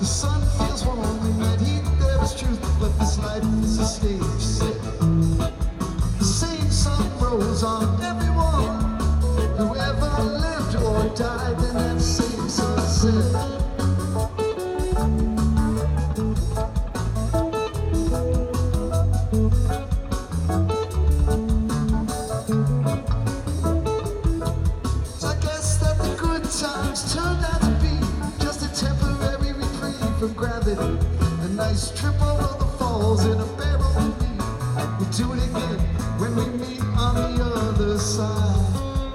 sun feels warm in that heat, there is truth, but this life is a stage set. The same sun rose on everyone who ever lived or died in that same sunset. Gravity, a nice trip over the falls in a barrel of me. We'll do it again when we meet on the other side.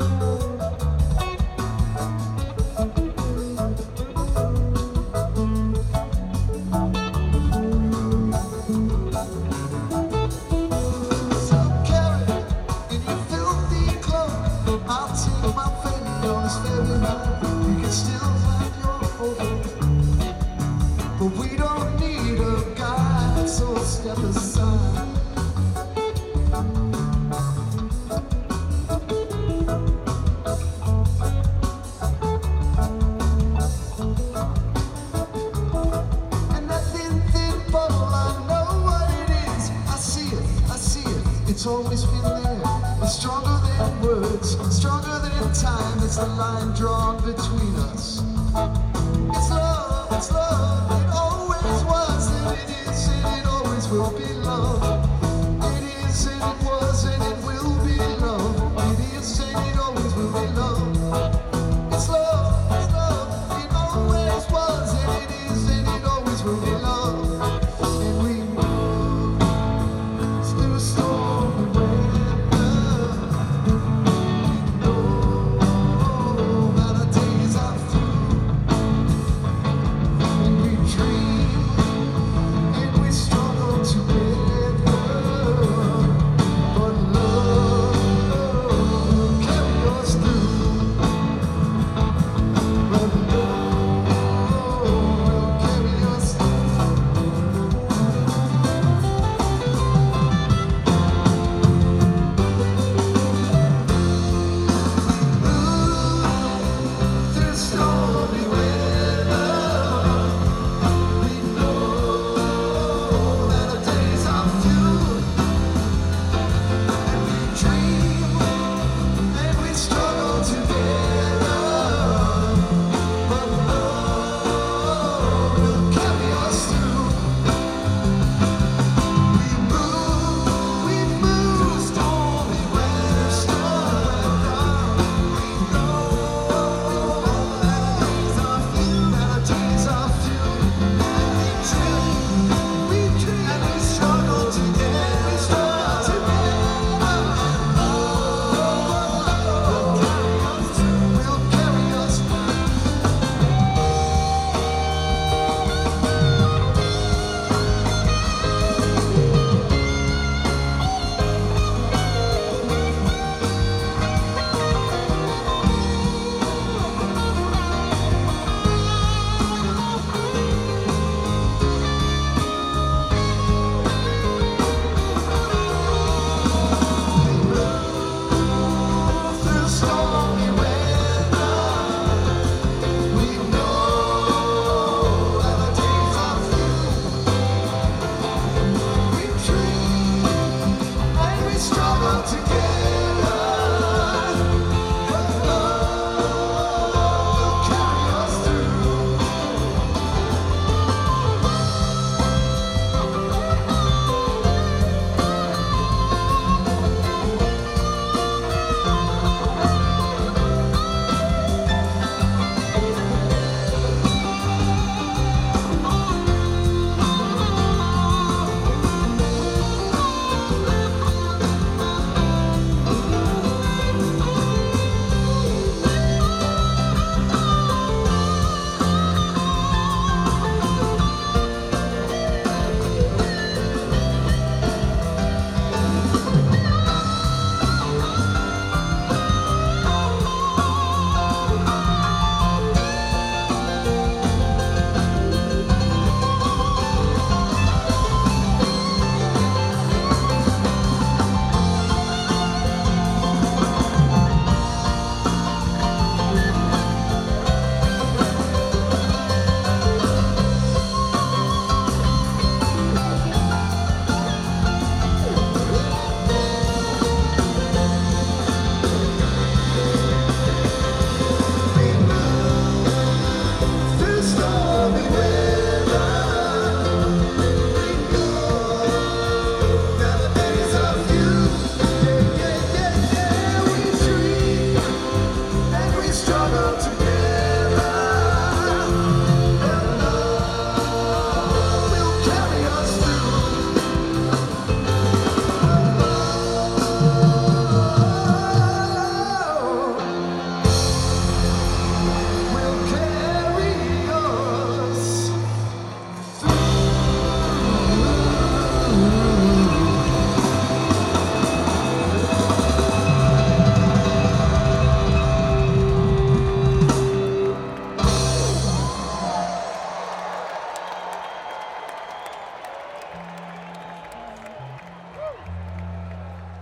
So carry in your filthy cloak, I'll take my friend on this very night. You can still find your hope, but we don't need a guide, so step aside. And that thin, thin bubble, I know what it is. I see it, it's always been there. It's stronger than words, stronger than time. It's the line drawn between us. It's love, it's love. Will be love. It is and it was and it will be love. It is and it always will be love. It's love, it always was and it is and it always will be love.